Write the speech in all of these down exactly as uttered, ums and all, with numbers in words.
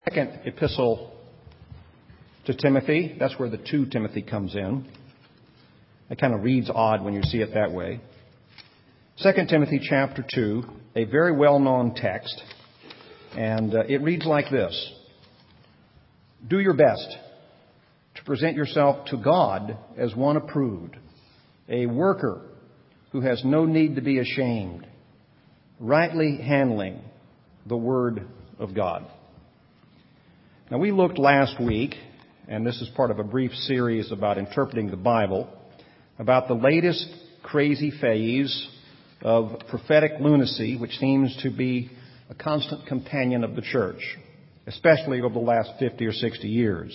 Second epistle to Timothy. That's where the two Timothy comes in. It kind of reads odd when you see it that way. Second Timothy chapter two, a very well-known text. And uh, it reads like this. Do your best to present yourself to God as one approved, a worker who has no need to be ashamed, rightly handling the Word of God. Now, we looked last week, and this is part of a brief series about interpreting the Bible, about the latest crazy phase of prophetic lunacy, which seems to be a constant companion of the church, especially over the last fifty or sixty years.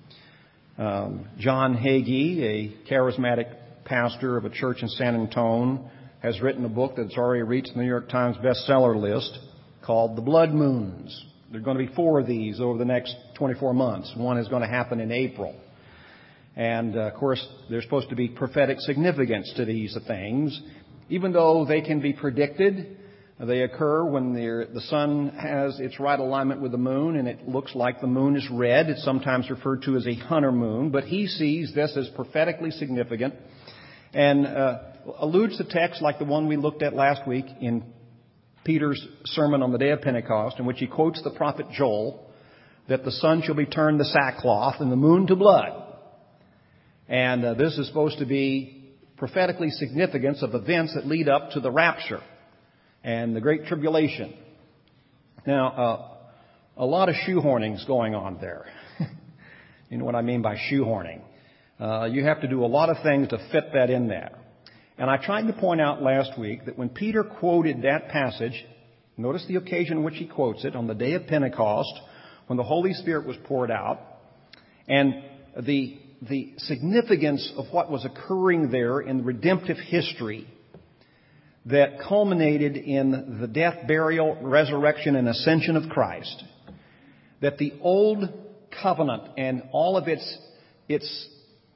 Um, John Hagee, a charismatic pastor of a church in San Antonio, has written a book that's already reached the New York Times bestseller list called The Blood Moons. There are going to be four of these over the next twenty-four months. One is going to happen in April. And, uh, of course, there's supposed to be prophetic significance to these things. Even though they can be predicted, they occur when the sun has its right alignment with the moon and it looks like the moon is red. It's sometimes referred to as a hunter moon. But he sees this as prophetically significant and uh, alludes to texts like the one we looked at last week in Peter's sermon on the day of Pentecost, in which he quotes the prophet Joel, that the sun shall be turned to sackcloth and the moon to blood. And uh, this is supposed to be prophetically significance of events that lead up to the rapture and the Great Tribulation. Now, uh, a lot of shoehorning's going on there. You know what I mean by shoehorning. Uh, you have to do a lot of things to fit that in there. And I tried to point out last week that when Peter quoted that passage, notice the occasion in which he quotes it, on the day of Pentecost, when the Holy Spirit was poured out, and the, the significance of what was occurring there in redemptive history that culminated in the death, burial, resurrection, and ascension of Christ, that the old covenant and all of its, its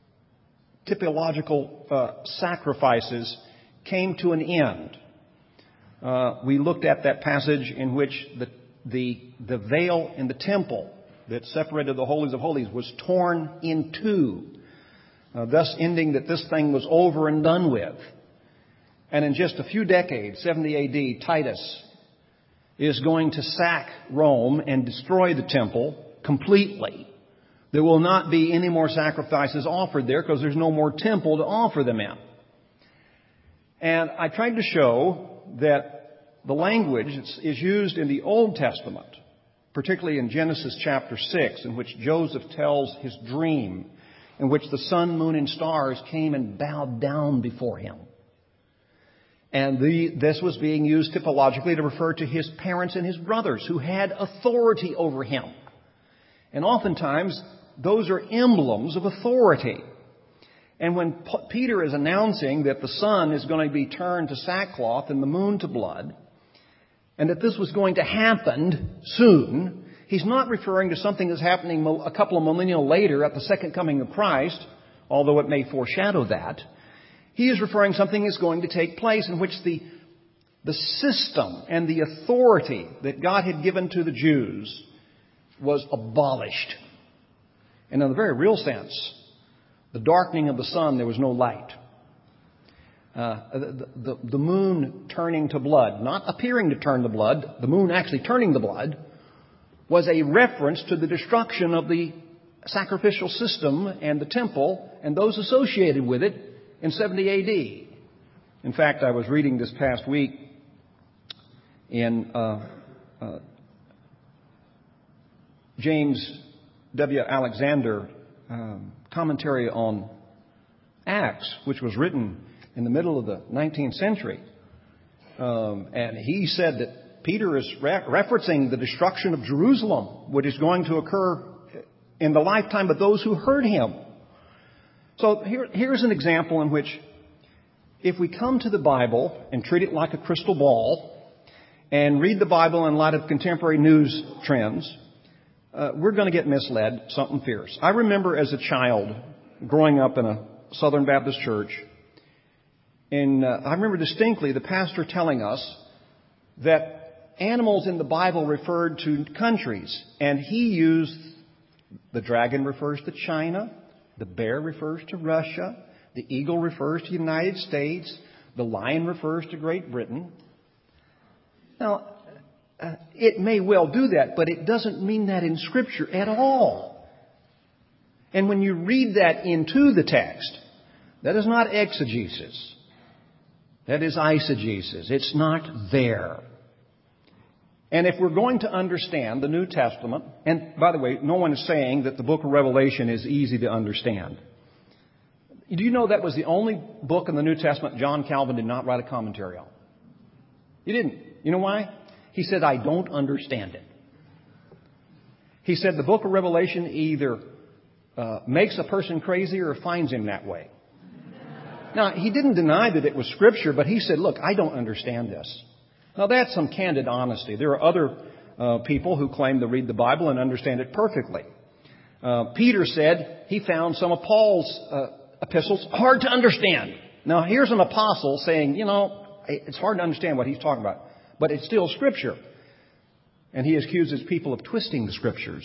typological uh, sacrifices came to an end. Uh, we looked at that passage in which the, the, the veil in the temple that separated the holies of holies was torn in two, uh, thus ending that this thing was over and done with. And in just a few decades, seventy A D, Titus is going to sack Rome and destroy the temple completely. There will not be any more sacrifices offered there because there's no more temple to offer them in. And I tried to show that the language is used in the Old Testament, particularly in Genesis chapter six, in which Joseph tells his dream, in which the sun, moon, and stars came and bowed down before him. And the, this was being used typologically to refer to his parents and his brothers who had authority over him. And oftentimes, those are emblems of authority. And when P- Peter is announcing that the sun is going to be turned to sackcloth and the moon to blood, and that this was going to happen soon, he's not referring to something that's happening a couple of millennia later at the second coming of Christ, although it may foreshadow that. He is referring to something that's going to take place in which the, the system and the authority that God had given to the Jews was abolished. And in a very real sense, the darkening of the sun, there was no light. Uh, the, the, the moon turning to blood, not appearing to turn to blood, the moon actually turning to blood, was a reference to the destruction of the sacrificial system and the temple and those associated with it in seventy A D. In fact, I was reading this past week in uh, uh, James W. Alexander um, commentary on Acts, which was written in the middle of the nineteenth century. Um, and he said that Peter is re- referencing the destruction of Jerusalem, which is going to occur in the lifetime of those who heard him. So here, here's an example in which if we come to the Bible and treat it like a crystal ball and read the Bible in light of contemporary news trends, Uh, we're going to get misled, something fierce. I remember as a child growing up in a Southern Baptist church, and uh, I remember distinctly the pastor telling us that animals in the Bible referred to countries. And he used, the dragon refers to China, the bear refers to Russia, the eagle refers to the United States, the lion refers to Great Britain. Now, uh, it may well do that, but it doesn't mean that in Scripture at all. And when you read that into the text, that is not exegesis. That is eisegesis. It's not there. And if we're going to understand the New Testament, and by the way, no one is saying that the book of Revelation is easy to understand. Do you know that was the only book in the New Testament John Calvin did not write a commentary on? He didn't. You know why? He said, I don't understand it. He said the book of Revelation either uh, makes a person crazy or finds him that way. Now, he didn't deny that it was Scripture, but he said, look, I don't understand this. Now, that's some candid honesty. There are other uh, people who claim to read the Bible and understand it perfectly. Uh, Peter said he found some of Paul's uh, epistles hard to understand. Now, here's an apostle saying, you know, it's hard to understand what he's talking about, but it's still Scripture. And he accuses people of twisting the Scriptures.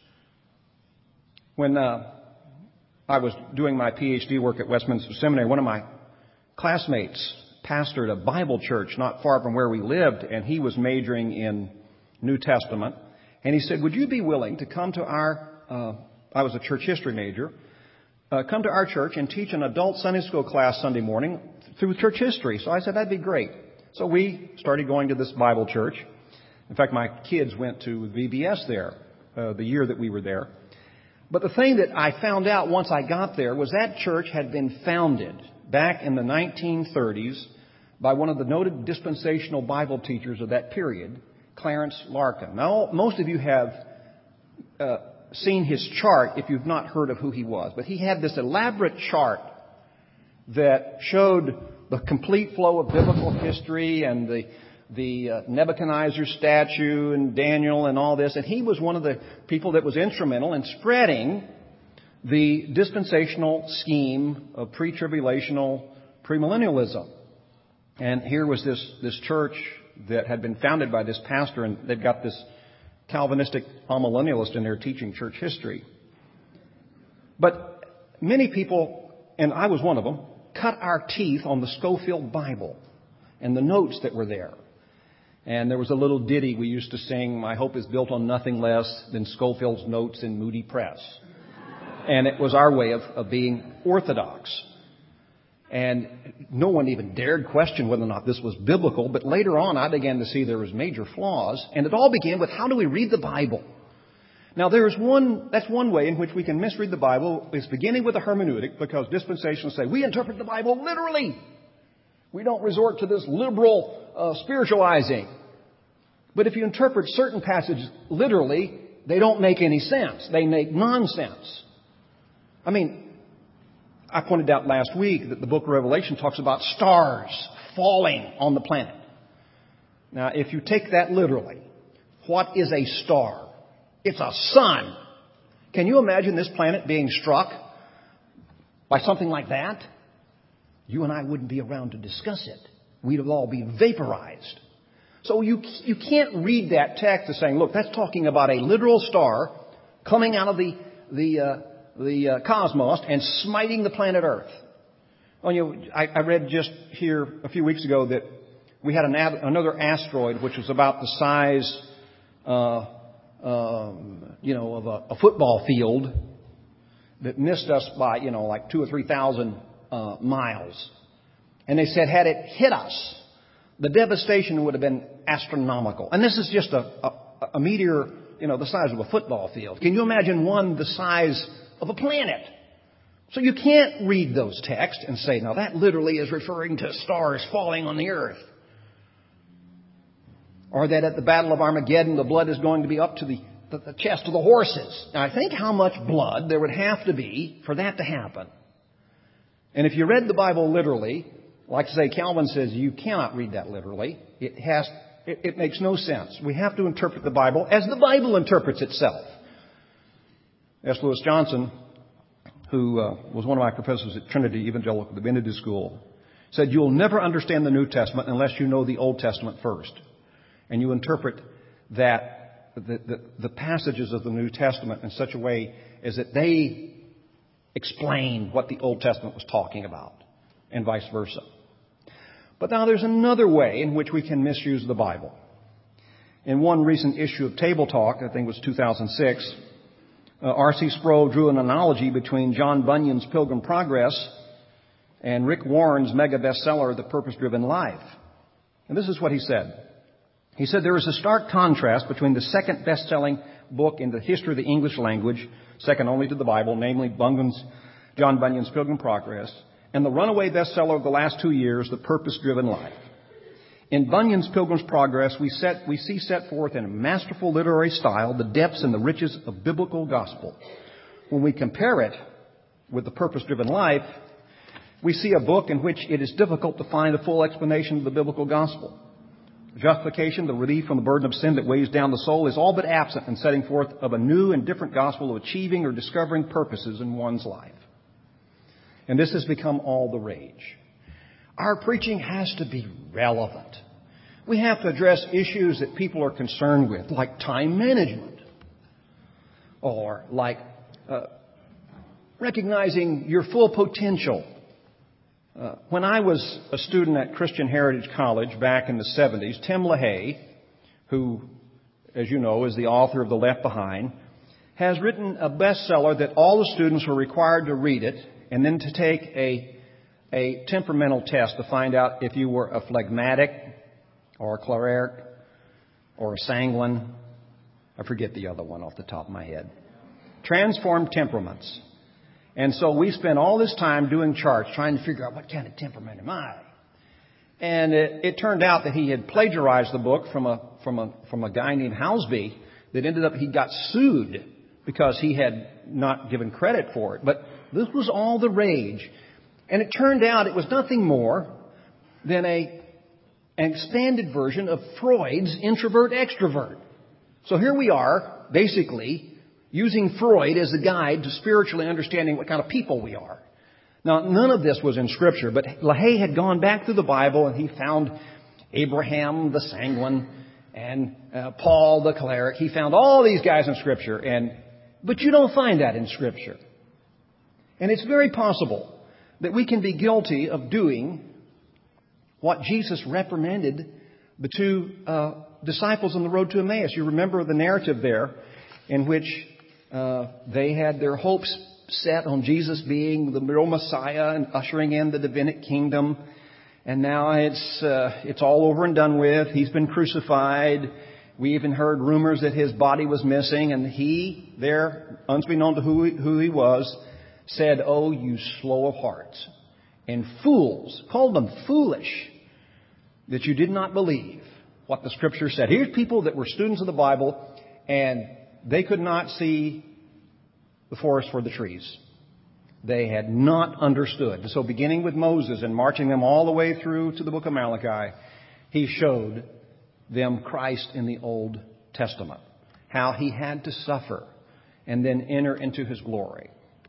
When uh, I was doing my P H D work at Westminster Seminary, one of my classmates pastored a Bible church not far from where we lived, and he was majoring in New Testament. And he said, would you be willing to come to our, uh, I was a church history major, uh, come to our church and teach an adult Sunday school class Sunday morning through church history? So I said, that'd be great. So we started going to this Bible church. In fact, my kids went to V B S there, uh, the year that we were there. But the thing that I found out once I got there was that church had been founded back in the nineteen thirties by one of the noted dispensational Bible teachers of that period, Clarence Larkin. Now, most of you have uh, seen his chart if you've not heard of who he was. But he had this elaborate chart that showed the complete flow of biblical history and the the uh, Nebuchadnezzar statue and Daniel and all this. And he was one of the people that was instrumental in spreading the dispensational scheme of pre-tribulational premillennialism. And here was this, this church that had been founded by this pastor, and they've got this Calvinistic amillennialist in there teaching church history. But many people, and I was one of them, cut our teeth on the Scofield Bible and the notes that were there. And there was a little ditty we used to sing, my hope is built on nothing less than Scofield's notes in Moody Press. And it was our way of, of being orthodox. And no one even dared question whether or not this was biblical. But later on, I began to see there was major flaws. And it all began with, how do we read the Bible? Now, there's one, that's one way in which we can misread the Bible. It's beginning with a hermeneutic, because dispensationalists say, we interpret the Bible literally. We don't resort to this liberal uh, spiritualizing. But if you interpret certain passages literally, they don't make any sense. They make nonsense. I mean, I pointed out last week that the book of Revelation talks about stars falling on the planet. Now, if you take that literally, what is a star? It's a sun. Can you imagine this planet being struck by something like that? You and I wouldn't be around to discuss it. We'd all be vaporized. So you you can't read that text as saying, look, that's talking about a literal star coming out of the the uh, the uh, cosmos and smiting the planet Earth. Well, you know, I, I read just here a few weeks ago that we had an, another asteroid which was about the size, uh, um, you know, of a, a football field that missed us by, you know, like two or three thousand uh, miles. And they said, had it hit us, the devastation would have been astronomical. And this is just a, a, a meteor, you know, the size of a football field. Can you imagine one the size of a planet? So you can't read those texts and say, now that literally is referring to stars falling on the earth. Or that at the Battle of Armageddon, the blood is going to be up to the, the, the chest of the horses. Now, I think how much blood there would have to be for that to happen. And if you read the Bible literally, like I say, Calvin says you cannot read that literally. It has, it, it makes no sense. We have to interpret the Bible as the Bible interprets itself. S. Lewis Johnson, who uh, was one of my professors at Trinity Evangelical Divinity School, said you'll never understand the New Testament unless you know the Old Testament first. and you interpret that the, the, the passages of the New Testament in such a way as that they explain what the Old Testament was talking about, and vice versa. But now there's another way in which we can misuse the Bible. In one recent issue of Table Talk, I think it was two thousand six, uh, R C Sproul drew an analogy between John Bunyan's Pilgrim Progress and Rick Warren's mega bestseller, The Purpose-Driven Life. And this is what he said. He said, there is a stark contrast between the second best-selling book in the history of the English language, second only to the Bible, namely Bunyan's, John Bunyan's Pilgrim Progress, and the runaway bestseller of the last two years, The Purpose-Driven Life. In Bunyan's Pilgrim's Progress, we, set, we see set forth in a masterful literary style the depths and the riches of biblical gospel. When we compare it with The Purpose-Driven Life, we see a book in which it is difficult to find a full explanation of the biblical gospel. Justification, the relief from the burden of sin that weighs down the soul, is all but absent in setting forth of a new and different gospel of achieving or discovering purposes in one's life. And this has become all the rage. Our preaching has to be relevant. We have to address issues that people are concerned with, like time management, or like uh, recognizing your full potential. Uh, when I was a student at Christian Heritage College back in the seventies, Tim LaHaye, who, as you know, is the author of The Left Behind, has written a bestseller that all the students were required to read it and then to take a, a temperamental test to find out if you were a phlegmatic or a choleric or a sanguine. I forget the other one off the top of my head. Transformed temperaments. And so we spent all this time doing charts, trying to figure out what kind of temperament am I. And it, it turned out that he had plagiarized the book from a from a from a guy named Housby that ended up he got sued because he had not given credit for it. But this was all the rage, and it turned out it was nothing more than a an expanded version of Freud's introvert extrovert. So here we are, basically, using Freud as a guide to spiritually understanding what kind of people we are. Now, none of this was in Scripture, but LaHaye had gone back through the Bible and he found Abraham the sanguine and uh, Paul the choleric. He found all these guys in Scripture, and but you don't find that in Scripture. And it's very possible that we can be guilty of doing what Jesus reprimanded the two uh, disciples on the road to Emmaus. You remember the narrative there in which Uh, they had their hopes set on Jesus being the real Messiah and ushering in the Davidic kingdom. And now it's uh, it's all over and done with. He's been crucified. We even heard rumors that his body was missing. And he, there, unbeknown to who he, who he was, said, "Oh, you slow of heart and fools," called them foolish, "that you did not believe what the Scripture said." Here's people that were students of the Bible, and they could not see the forest for the trees. They had not understood. So beginning with Moses and marching them all the way through to the book of Malachi, he showed them Christ in the Old Testament. How he had to suffer and then enter into his glory.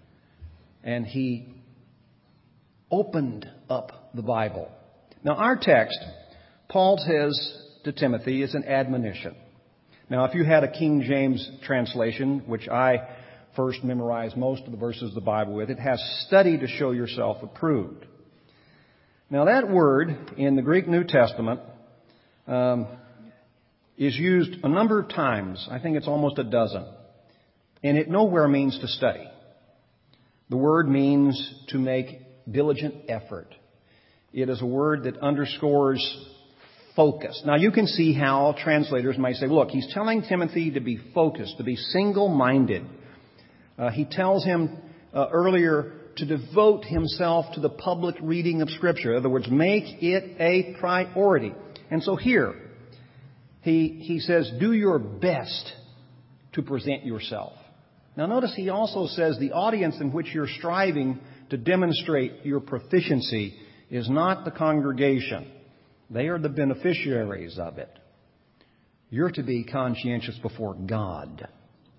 And he opened up the Bible. Now our text, Paul says to Timothy, is an admonition. Now, if you had a King James translation, which I first memorized most of the verses of the Bible with, it has "study to show yourself approved." Now, that word in the Greek New Testament um, is used a number of times. I think it's almost a dozen. And it nowhere means to study. The word means to make diligent effort. It is a word that underscores focus. Now, you can see how translators might say, look, he's telling Timothy to be focused, to be single-minded. Uh, he tells him uh, earlier to devote himself to the public reading of Scripture. In other words, make it a priority. And so here, he, he says, do your best to present yourself. Now, notice he also says the audience in which you're striving to demonstrate your proficiency is not the congregation. They are the beneficiaries of it. You're to be conscientious before God.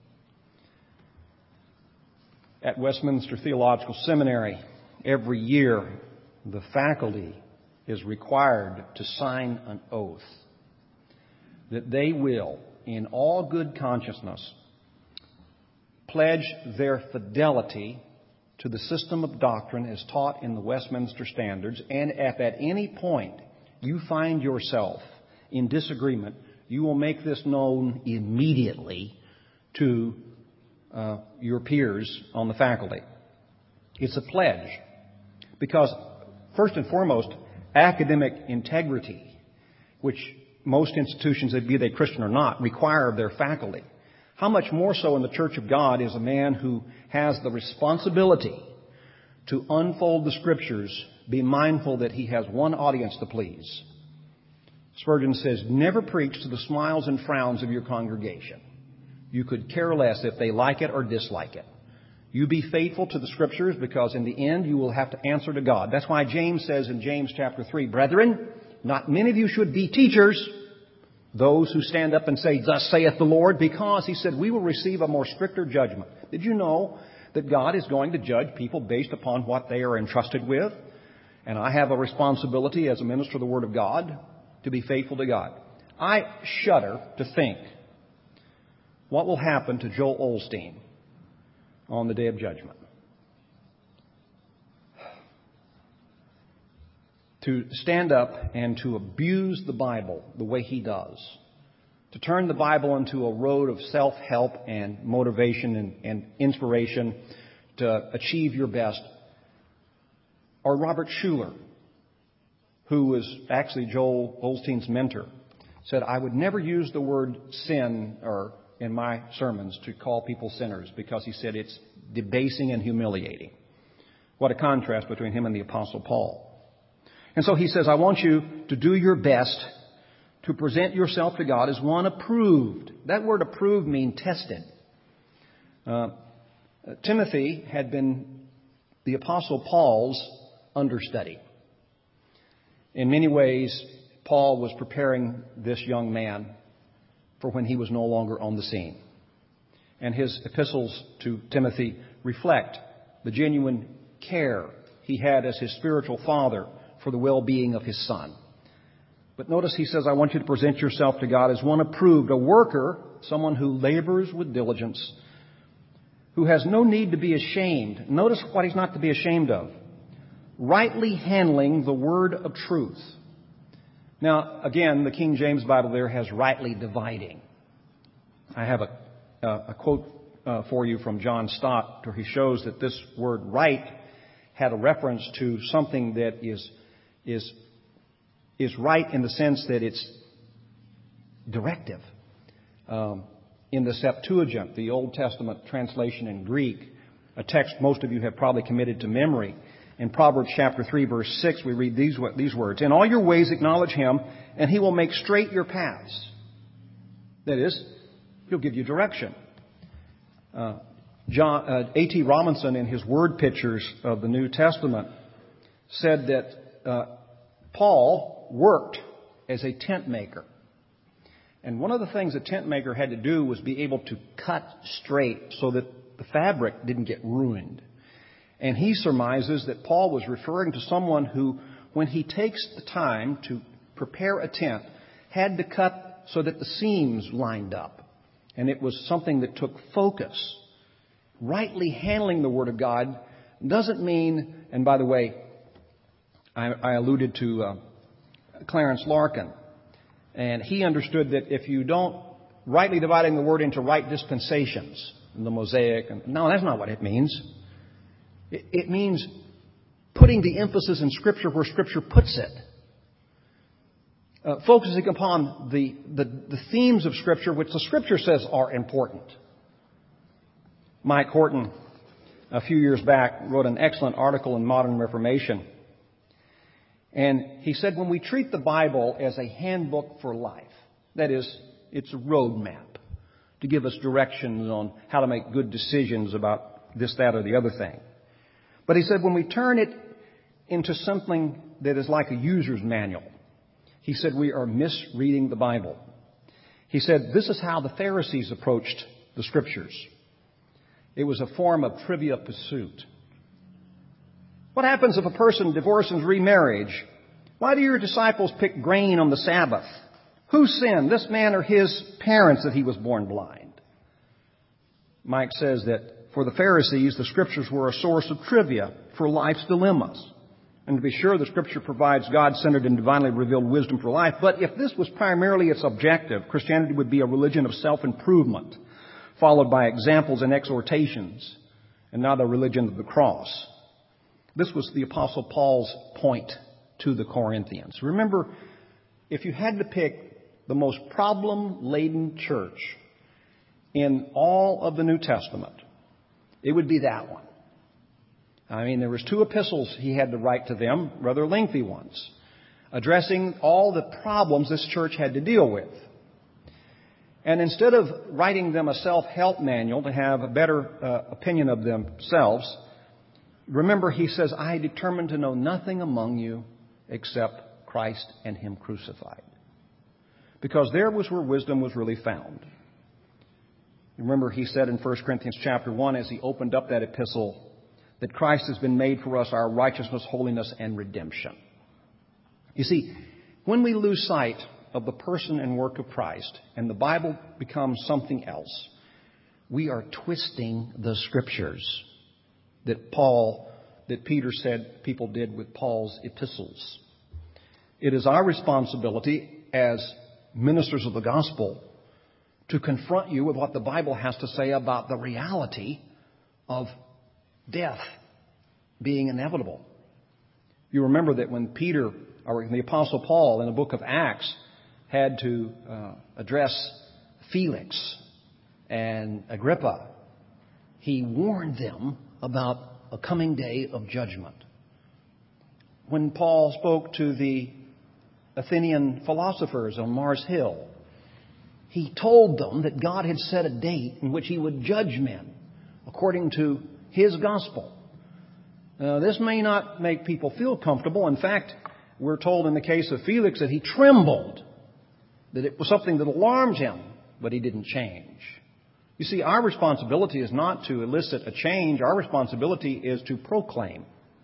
At Westminster Theological Seminary, every year, the faculty is required to sign an oath. that they will, in all good consciousness, pledge their fidelity to the system of doctrine as taught in the Westminster Standards, and if at any point you find yourself in disagreement, you will make this known immediately to uh, your peers on the faculty. It's a pledge because, first and foremost, academic integrity, which most institutions, be they Christian or not, require of their faculty. How much more so in the Church of God is a man who has the responsibility to unfold the Scriptures, be mindful that he has one audience to please. Spurgeon says, never preach to the smiles and frowns of your congregation. You could care less if they like it or dislike it. You be faithful to the Scriptures, because in the end you will have to answer to God. That's why James says in James chapter three, Brethren, not many of you should be teachers, those who stand up and say, Thus saith the Lord, because, he said, we will receive a more stricter judgment. Did you know that God is going to judge people based upon what they are entrusted with? And I have a responsibility as a minister of the Word of God to be faithful to God. I shudder to think what will happen to Joel Osteen on the day of judgment. To stand up and to abuse the Bible the way he does, to turn the Bible into a road of self-help and motivation and, and inspiration to achieve your best. Or Robert Schuller, who was actually Joel Osteen's mentor, said, I would never use the word sin or in my sermons to call people sinners, because he said it's debasing and humiliating. What a contrast between him and the Apostle Paul. And so he says, I want you to do your best to present yourself to God as one approved. That word approved means tested. Uh, Timothy had been the Apostle Paul's understudy. In many ways, Paul was preparing this young man for when he was no longer on the scene. And his epistles to Timothy reflect the genuine care he had as his spiritual father for the well-being of his son. But notice he says, I want you to present yourself to God as one approved, a worker, someone who labors with diligence, who has no need to be ashamed. Notice what he's not to be ashamed of. Rightly handling the word of truth. Now, again, the King James Bible there has rightly dividing. I have a, a, a quote uh, for you from John Stott where he shows that this word right had a reference to something that is is is right in the sense that it's directive. Um, in the Septuagint, the Old Testament translation in Greek, a text most of you have probably committed to memory, in Proverbs chapter three, verse six, we read these, these words, In all your ways acknowledge Him, and He will make straight your paths. That is, He'll give you direction. Uh, John, uh, A T Robinson, in his word pictures of the New Testament, said that uh, Paul worked as a tent maker. And one of the things a tent maker had to do was be able to cut straight so that the fabric didn't get ruined. And he surmises that Paul was referring to someone who, when he takes the time to prepare a tent, had to cut so that the seams lined up. And it was something that took focus. Rightly handling the Word of God doesn't mean, and by the way, I, I alluded to uh, Clarence Larkin, and he understood that if you don't rightly dividing the Word into right dispensations, the Mosaic, and, no, that's not what it means. It, it means putting the emphasis in Scripture where Scripture puts it. Uh, focusing upon the, the, the themes of Scripture, which the Scripture says are important. Mike Horton, a few years back, wrote an excellent article in Modern Reformation. And he said, when we treat the Bible as a handbook for life, that is, it's a roadmap to give us directions on how to make good decisions about this, that, or the other thing. But he said, when we turn it into something that is like a user's manual, he said, we are misreading the Bible. He said, this is how the Pharisees approached the Scriptures. It was a form of trivia pursuit. What happens if a person divorces and remarries? Why do your disciples pick grain on the Sabbath? Who sinned, this man or his parents, that he was born blind? Mike says that for the Pharisees, the Scriptures were a source of trivia for life's dilemmas. And to be sure, the Scripture provides God-centered and divinely revealed wisdom for life. But if this was primarily its objective, Christianity would be a religion of self-improvement, followed by examples and exhortations, and not a religion of the cross. This was the Apostle Paul's point to the Corinthians. Remember, if you had to pick the most problem-laden church in all of the New Testament, it would be that one. I mean, there was two epistles he had to write to them, rather lengthy ones, addressing all the problems this church had to deal with. And instead of writing them a self-help manual to have a better uh, opinion of themselves, remember he says, I determined to know nothing among you except Christ and Him crucified. Because there was where wisdom was really found. Remember he said in First Corinthians chapter one, as he opened up that epistle, that Christ has been made for us our righteousness, holiness, and redemption. You see, when we lose sight of the person and work of Christ and the Bible becomes something else, we are twisting the Scriptures that Paul, that Peter said people did with Paul's epistles. It is our responsibility as ministers of the gospel to confront you with what the Bible has to say about the reality of death being inevitable. You remember that when Peter, or the Apostle Paul in the book of Acts, had to uh, address Felix and Agrippa, he warned them about a coming day of judgment. When Paul spoke to the Athenian philosophers on Mars Hill, he told them that God had set a date in which He would judge men according to His gospel. Now, this may not make people feel comfortable. In fact, we're told in the case of Felix that he trembled, that it was something that alarmed him, but he didn't change. You see, our responsibility is not to elicit a change. Our responsibility is to proclaim.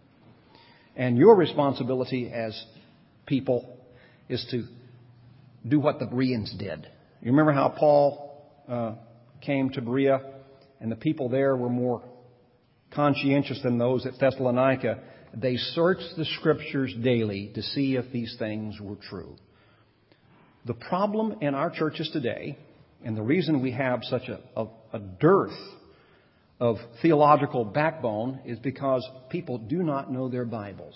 And your responsibility as people is to do what the Bereans did. You remember how Paul uh, came to Berea, and the people there were more conscientious than those at Thessalonica. They searched the Scriptures daily to see if these things were true. The problem in our churches today, and the reason we have such a, a, a dearth of theological backbone, is because people do not know their Bibles.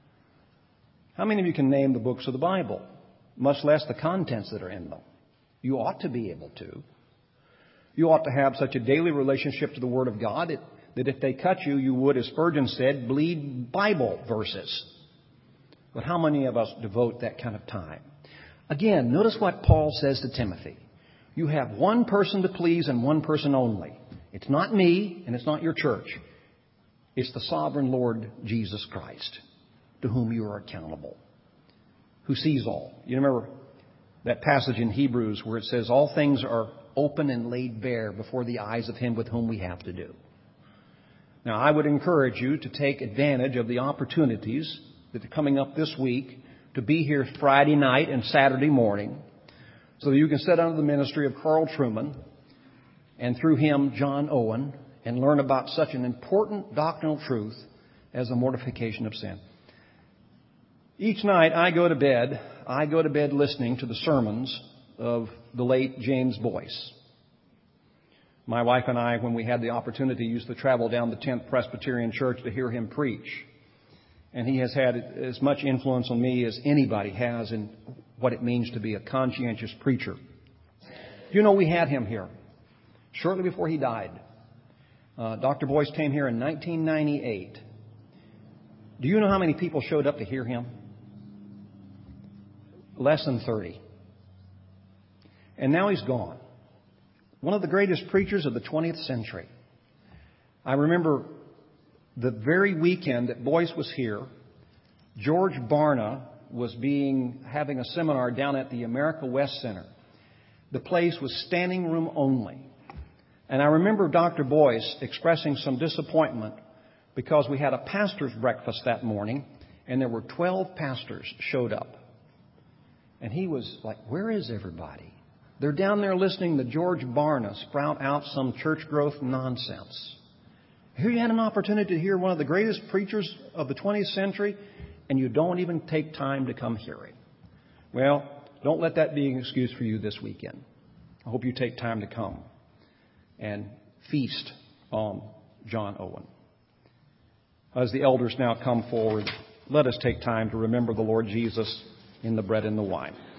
How many of you can name the books of the Bible, much less the contents that are in them? You ought to be able to. You ought to have such a daily relationship to the Word of God that, that if they cut you, you would, as Spurgeon said, bleed Bible verses. But how many of us devote that kind of time? Again, notice what Paul says to Timothy. You have one person to please and one person only. It's not me and it's not your church. It's the sovereign Lord Jesus Christ, to whom you are accountable, who sees all. You remember that passage in Hebrews where it says, all things are open and laid bare before the eyes of Him with whom we have to do. Now, I would encourage you to take advantage of the opportunities that are coming up this week to be here Friday night and Saturday morning so that you can sit under the ministry of Carl Trueman and through him, John Owen, and learn about such an important doctrinal truth as the mortification of sin. Each night I go to bed, I go to bed listening to the sermons of the late James Boyce. My wife and I, when we had the opportunity, used to travel down the tenth Presbyterian Church to hear him preach. And he has had as much influence on me as anybody has in what it means to be a conscientious preacher. You know, we had him here shortly before he died. Uh, Doctor Boyce came here in nineteen ninety-eight. Do you know how many people showed up to hear him? Less than thirty. And now he's gone. One of the greatest preachers of the twentieth century. I remember the very weekend that Boyce was here, George Barna was being having a seminar down at the America West Center. The place was standing room only. And I remember Doctor Boyce expressing some disappointment because we had a pastor's breakfast that morning and there were twelve pastors showed up. And he was like, where is everybody? They're down there listening to George Barna sprout out some church growth nonsense. Here you had an opportunity to hear one of the greatest preachers of the twentieth century, and you don't even take time to come hear it. Well, don't let that be an excuse for you this weekend. I hope you take time to come and feast on John Owen. As the elders now come forward, let us take time to remember the Lord Jesus in the bread and the wine.